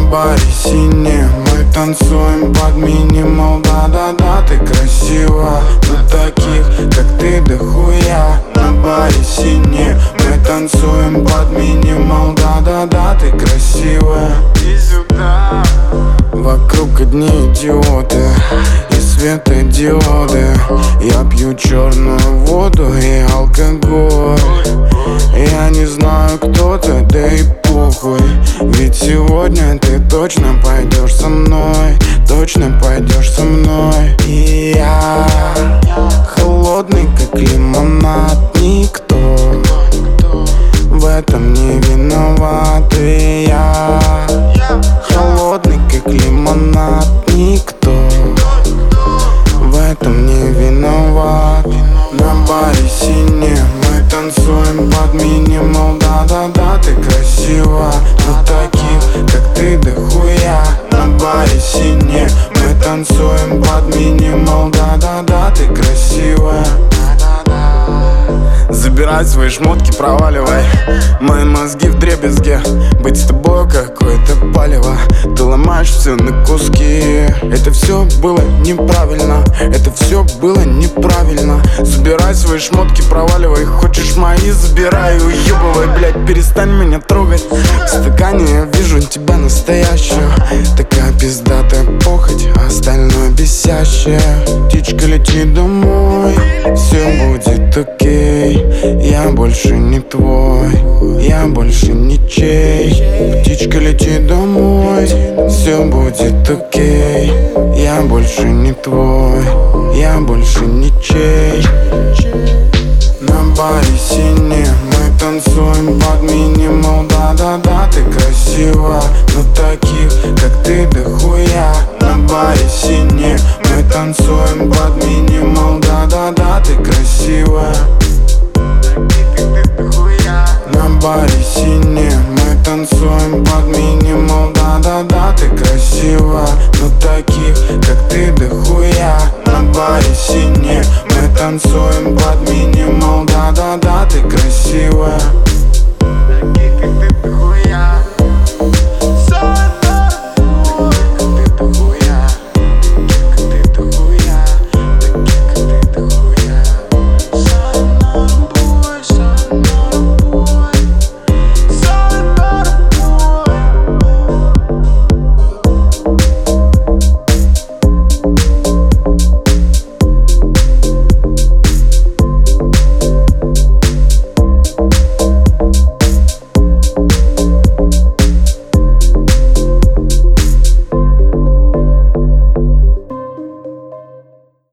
баре синее мы танцуем под минимал. Да-да-да, ты красива, но таких, как ты, дохуя. На баре синее мы танцуем под минимал. Да-да-да, ты красивая. Иди сюда. Вокруг одни идиоты и светодиоды. Я пью черную воду и алкоголь. Я не знаю, кто ты, да и похуй. Ведь сегодня ты точно пойдешь со мной. Точно пойдешь со мной. И я холодный, как лимонад. Никто в этом не виноват. И я холодный, как лимонад. Никто в этом не виноват. На баре синее мы танцуем под минимал. Да-да-да, ты красива, но таких, как ты, дохуя. На баре синее мы танцуем под минимал. Да-да-да, ты красивая. Забирай свои шмотки, проваливай. Мои мозги вдребезге. Быть с тобой какое-то палево. Ты ломаешь все на куски. Это все было неправильно. Это все было неправильно. Забирай свои шмотки, проваливай. Хочешь мои, забирай, уебывай. Блять, перестань меня трогать. В стакане я вижу тебя настоящую. Такая пиздатая похоть, а остальное бесящее. Птичка, лети домой, все будет окей. Я больше не твой, я больше ничей. Птичка, лети домой, все будет окей. Я больше не твой, я больше ничей. На баре синее мы танцуем под минимал. Да-да-да, ты красива, но таких, как ты, дохуя. На баре синее мы танцуем под минимал. Да-да-да, ты красивая. На баре синее мы танцуем под минимал. Да-да-да, ты красива, но таких, как ты, дохуя. На баре синее мы танцуем под минимал. Да-да-да, ты красивая. Таких, как ты,